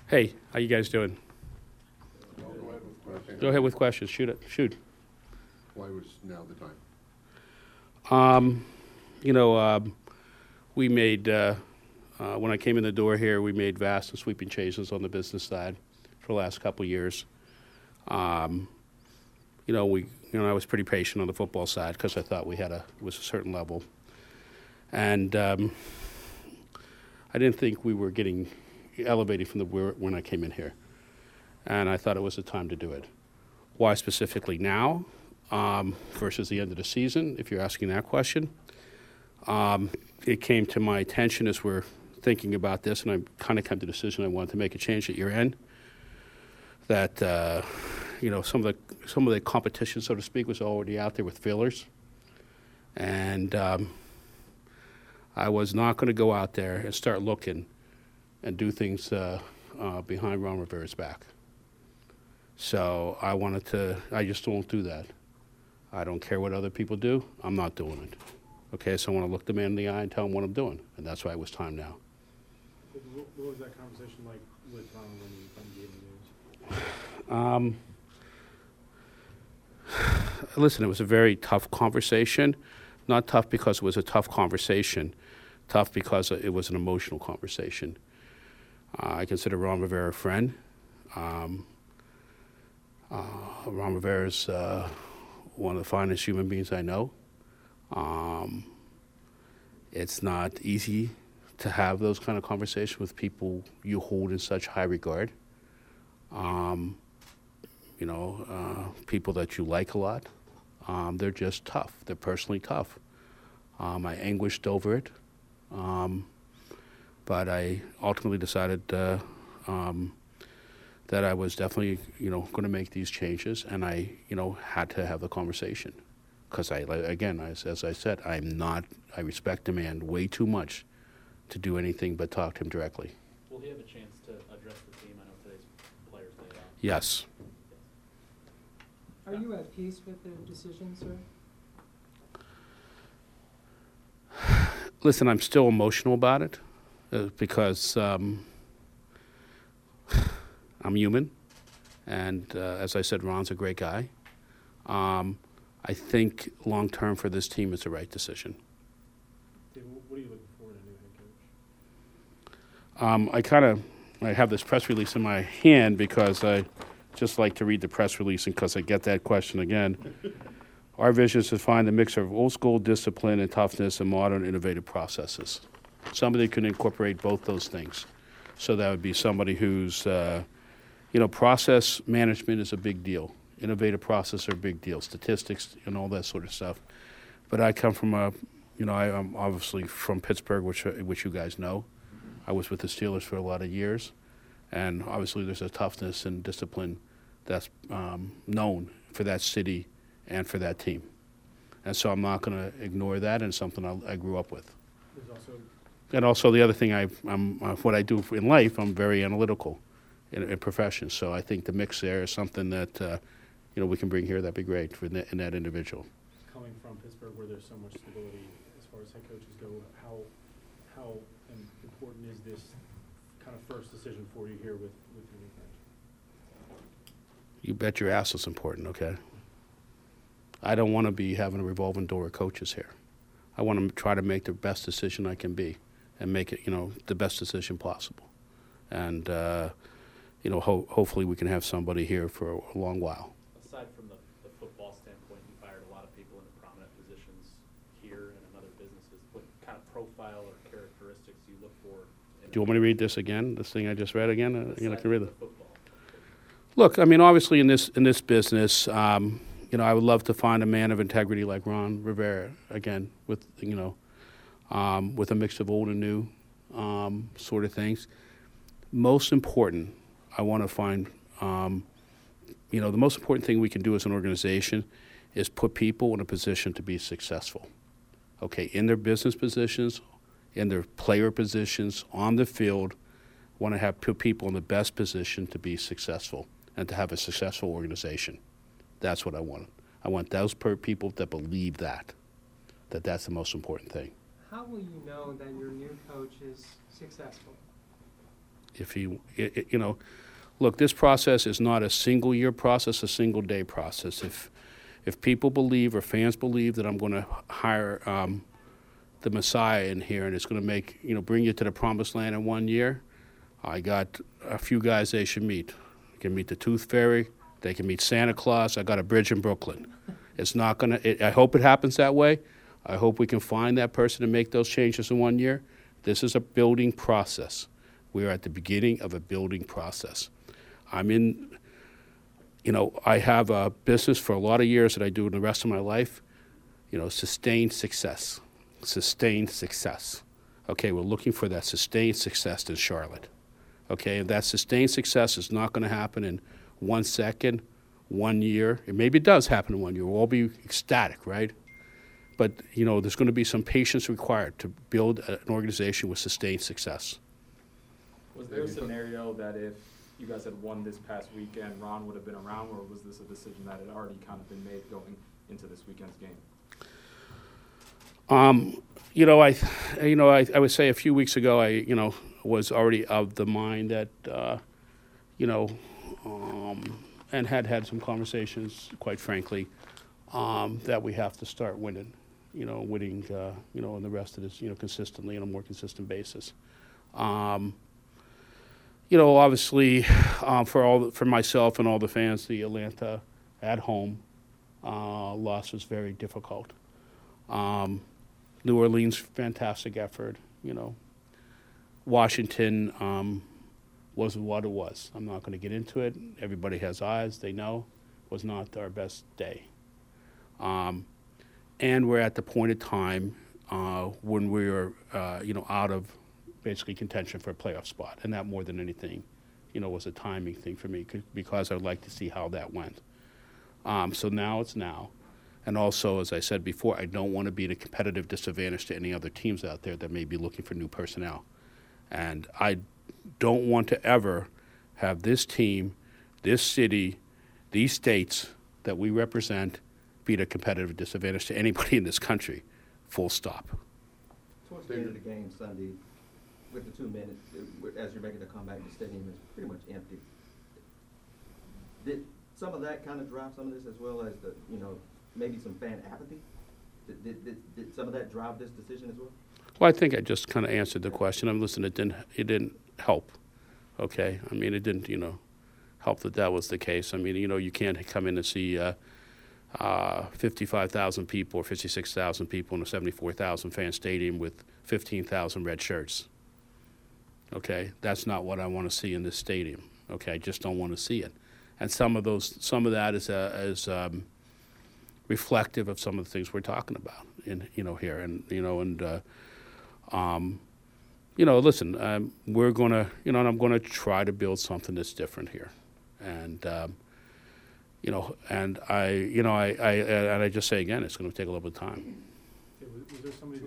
Hey, how you guys doing? Go ahead with questions. Go ahead with questions. Shoot it. Shoot. Why was now the time? You know, we made when I came in the door here, we made vast and sweeping changes on the business side for the last couple of years. I was pretty patient on the football side because I thought we was a certain level, and I didn't think we were getting elevated from when I came in here, and I thought it was the time to do it. Why specifically now versus the end of the season? If you're asking that question, it came to my attention as we're thinking about this, and I kind of come to the decision I wanted to make a change at year end. That some of the competition, so to speak, was already out there with fillers, and I was not going to go out there and start looking and do things behind Ron Rivera's back. So I just won't do that. I don't care what other people do. I'm not doing it. Okay, so I want to look the man in the eye and tell him what I'm doing, and that's why it was time now. What was that conversation like with Ron when you gave the news? Listen, it was a very tough conversation. Not tough because it was a tough conversation. Tough because it was an emotional conversation. I consider Ron Rivera a friend. Ron Rivera is one of the finest human beings I know. It's not easy to have those kind of conversations with people you hold in such high regard. People that you like a lot. They're just tough. They're personally tough. I anguished over it. But I ultimately decided that I was definitely, going to make these changes, and I, had to have the conversation. Because as I said, I respect the man way too much to do anything but talk to him directly. Will he have a chance to address the team? I know today's players laid off. Yes. Are you at peace with the decision, sir? Listen, I'm still emotional about it because I'm human, and as I said, Ron's a great guy. I think long term for this team, it's the right decision. David, what are you looking for in a new head coach? I have this press release in my hand because I just like to read the press release, and because I get that question again. Our vision is to find a mixture of old school discipline and toughness and modern innovative processes. Somebody who can incorporate both those things. So that would be somebody who's, process management is a big deal. Innovative process are a big deal. Statistics and all that sort of stuff. But I come from I'm obviously from Pittsburgh, which you guys know. I was with the Steelers for a lot of years. And obviously there's a toughness and discipline that's known for that city and for that team. And so I'm not going to ignore that, and something I grew up with. And also the other thing, what I do in life, I'm very analytical in profession. So I think the mix there is something that we can bring here. That'd be great in that individual. Coming from Pittsburgh, where there's so much stability as far as head coaches go, how important is this kind of first decision for you here with your new coach? You bet your ass it's important. Okay. I don't want to be having a revolving door of coaches here. I want to try to make the best decision I can be and make it, the best decision possible. And, hopefully we can have somebody here for a long while. Aside from the football standpoint, you've hired a lot of people into prominent positions here and in other businesses. What kind of profile or characteristics do you look for? Do you want me to read this again, this thing I just read again? I can read it. Football. Look, obviously in this business, I would love to find a man of integrity like Ron Rivera again, with a mix of old and new sort of things. Most important, I want to find, the most important thing we can do as an organization is put people in a position to be successful. Okay, in their business positions, in their player positions, on the field, want to have put people in the best position to be successful and to have a successful organization. That's what I want. I want those people that believe that's the most important thing. How will you know that your new coach is successful? If he, look, this process is not a single year process, a single day process. If people believe or fans believe that I'm going to hire the Messiah in here and it's going to make, bring you to the promised land in 1 year, I got a few guys they should meet. They can meet the Tooth Fairy. They can meet Santa Claus. I got a bridge in Brooklyn. It's not going to, I hope it happens that way. I hope we can find that person and make those changes in 1 year. This is a building process. We are at the beginning of a building process. I have a business for a lot of years that I do in the rest of my life. Sustained success. Sustained success. Okay, we're looking for that sustained success in Charlotte. Okay, and that sustained success is not going to happen in 1 second, 1 year. Maybe it does happen in 1 year. We'll all be ecstatic, right? But, there's going to be some patience required to build an organization with sustained success. Was there a scenario that if you guys had won this past weekend, Ron would have been around, or was this a decision that had already kind of been made going into this weekend's game? I would say a few weeks ago, I was already of the mind that, and had some conversations, quite frankly, that we have to start winning, and the rest of this, consistently on a more consistent basis. Obviously, for myself and all the fans, the Atlanta at home loss was very difficult. New Orleans, fantastic effort. Washington was what it was. I'm not going to get into it. Everybody has eyes. They know it was not our best day. And we're at the point of time when we were, out of basically contention for a playoff spot. And that more than anything, was a timing thing for me because I'd like to see how that went. So now it's now. And also, as I said before, I don't want to be at a competitive disadvantage to any other teams out there that may be looking for new personnel. And I don't want to ever have this team, this city, these states that we represent be at a competitive disadvantage to anybody in this country, full stop. Towards the end of the game Sunday, with the 2 minutes, as you're making the comeback, the stadium is pretty much empty. Did some of that kind of drive some of this, as well as the, maybe some fan apathy? Did some of that drive this decision as well? Well, I think I just kind of answered the question. It didn't help. Okay, it didn't, help that was the case. You can't come in and see 55,000 people or 56,000 people in a 74,000 fan stadium with 15,000 red shirts. Okay, that's not what I want to see in this stadium. Okay, I just don't want to see it. And some of that is reflective of some of the things we're talking about here, listen, we're gonna, and I'm gonna try to build something that's different here, and and I just say again, it's going to take a little bit of time. Was there somebody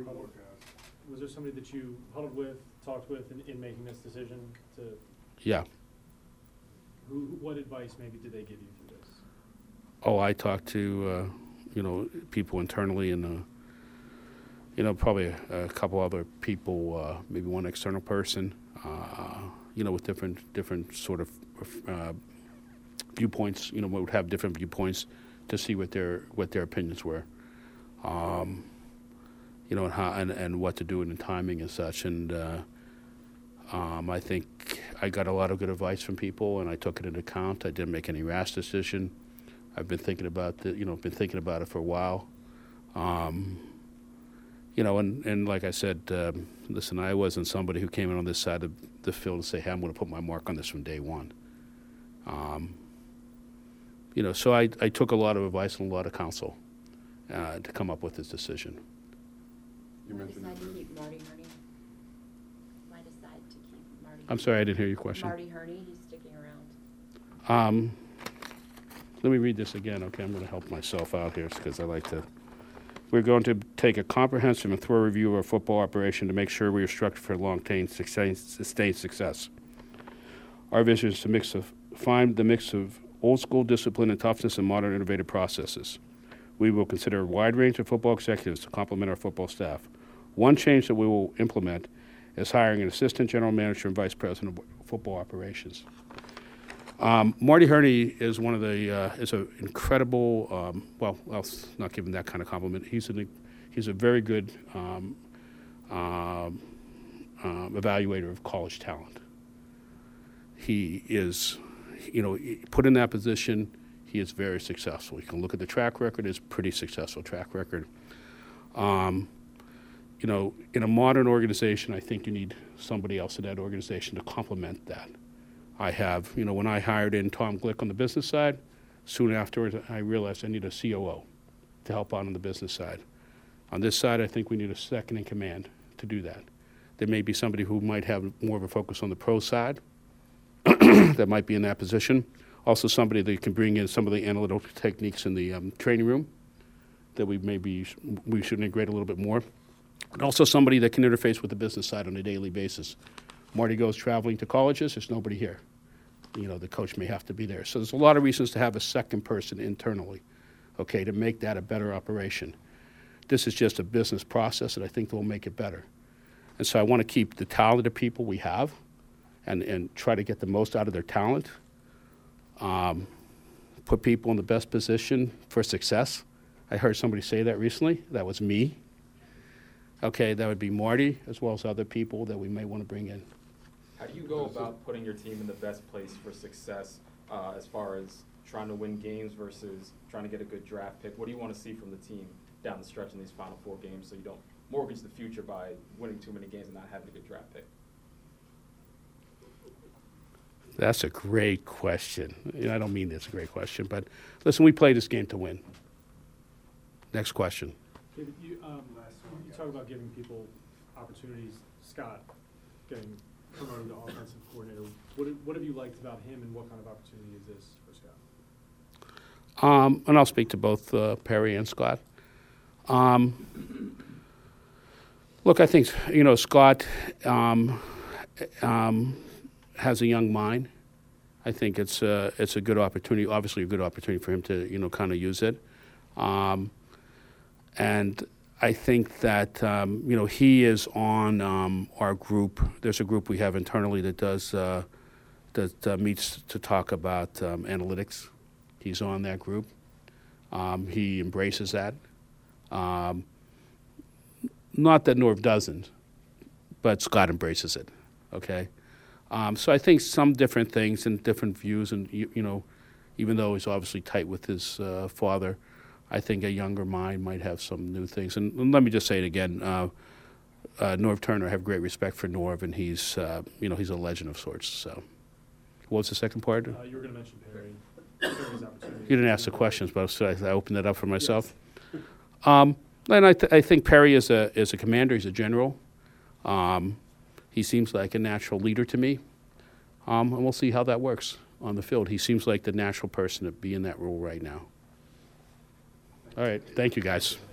that you huddled with, talked with in making this decision to? Yeah. What advice maybe did they give you through this? Oh, I talked to people internally and probably a couple other people, maybe one external person, with different sort of viewpoints. Would have different viewpoints to see what their opinions were, and how and what to do in the timing and such. And I think I got a lot of good advice from people, and I took it into account. I didn't make any rash decision. I've been thinking about it for a while. And like I said, listen, I wasn't somebody who came in on this side of the field and say, hey, I'm going to put my mark on this from day one. So I took a lot of advice and a lot of counsel to come up with this decision. You mentioned Why decide to keep Marty Hurney? Why decide to keep Marty? I'm sorry, I didn't hear your question. Marty Hurney, he's sticking around. Let me read this again. Okay, I'm going to help myself out here because I like to. We're going to take a comprehensive and thorough review of our football operation to make sure we are structured for long-term sustained success. Our vision is to find the mix of old-school discipline and toughness and modern innovative processes. We will consider a wide range of football executives to complement our football staff. One change that we will implement is hiring an assistant general manager and vice president of football operations. Marty Herney is one of the is an incredible. Well, I'll not give him that kind of compliment. He's a very good evaluator of college talent. He is, put in that position, he is very successful. You can look at the track record; it's a pretty successful track record. In a modern organization, I think you need somebody else in that organization to complement that. I have, when I hired in Tom Glick on the business side, soon afterwards I realized I need a COO to help out on the business side. On this side, I think we need a second in command to do that. There may be somebody who might have more of a focus on the pro side that might be in that position. Also somebody that can bring in some of the analytical techniques in the training room that we should integrate a little bit more. And also somebody that can interface with the business side on a daily basis. Marty goes traveling to colleges, there's nobody here. The coach may have to be there. So there's a lot of reasons to have a second person internally, okay, to make that a better operation. This is just a business process that I think will make it better. And so I want to keep the talented people we have and try to get the most out of their talent, put people in the best position for success. I heard somebody say that recently. That was me. Okay, that would be Marty as well as other people that we may want to bring in. How do you go about putting your team in the best place for success as far as trying to win games versus trying to get a good draft pick? What do you want to see from the team down the stretch in these final 4 games so you don't mortgage the future by winning too many games and not having a good draft pick? That's a great question. I don't mean it's a great question, but listen, we play this game to win. Next question. David, you talk about giving people opportunities. Scott getting promoted to offensive coordinator. What have you liked about him, and what kind of opportunity is this for Scott? And I'll speak to both Perry and Scott. Look, I think Scott has a young mind. I think it's a good opportunity. Obviously, a good opportunity for him to kind of use it. And I think that he is on our group. There's a group we have internally that does that meets to talk about analytics. He's on that group. He embraces that. Not that Norv doesn't, but Scott embraces it. Okay, so I think some different things and different views, and even though he's obviously tight with his father, I think a younger mind might have some new things. And let me just say it again, Norv Turner, I have great respect for Norv, and he's he's a legend of sorts. So, what was the second part? You were going to mention Perry. Perry's opportunity. You didn't ask the questions, but so I opened it up for myself. Yes. And I think Perry is a commander. He's a general. He seems like a natural leader to me, and we'll see how that works on the field. He seems like the natural person to be in that role right now. All right. Thank you, guys.